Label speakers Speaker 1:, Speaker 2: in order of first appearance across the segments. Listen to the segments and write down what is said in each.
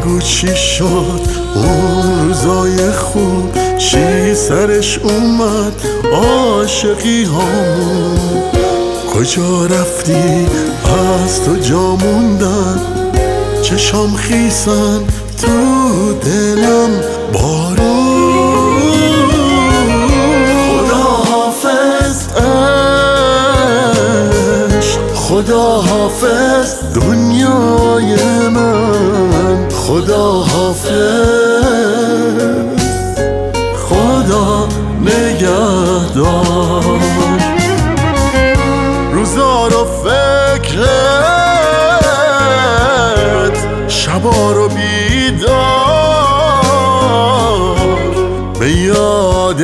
Speaker 1: بگو چی شد اون روزای خوب، چی سرش اومد عاشقی هامون، کجا رفتی از تو جا موندن، چشام خیسن تو دلم بارون. خدا حافظ عشق، خدا حافظ دنیای من، خدا حافظ، خدا نگهدار. روزا رو فکرت، شبا رو بیدار، به یاد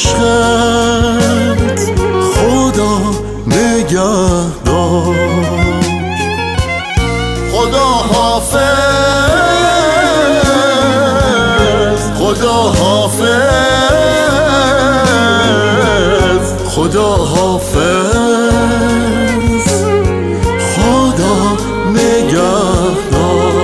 Speaker 1: عشقت خدا نگهدار. خدا حافظ، خدا حافظ، خدا حافظ، خدا نگهدار.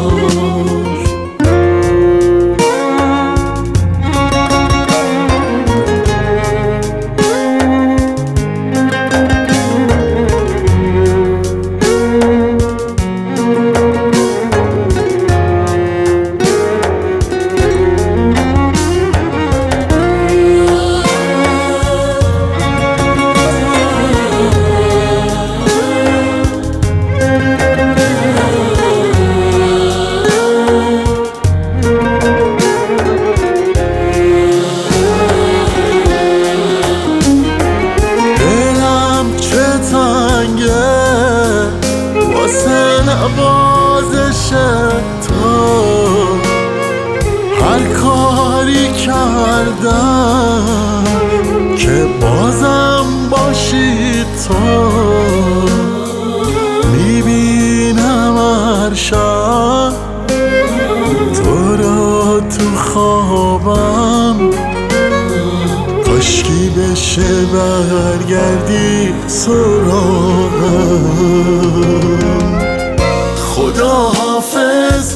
Speaker 1: نوازش تو هر کاری کردم که بازم باشی تو، میبینم هر شب تو رو تو خوابم، کاشکی بشه برگردی سراغم. خدا حافظ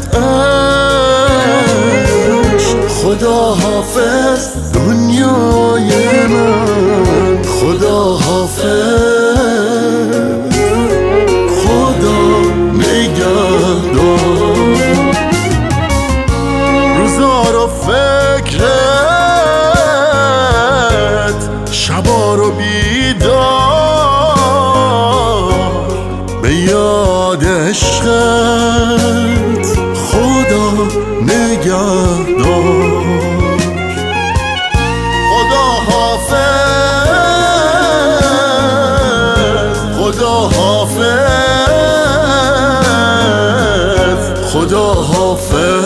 Speaker 1: عشق، خدا حافظ دنیای من، خدا حافظ، خدا نگهدار. روزا رو فکرت، شبا رو بیدار، به یاد عشقت خدا نگهدار. خدا حافظ، خدا حافظ، خدا حافظ.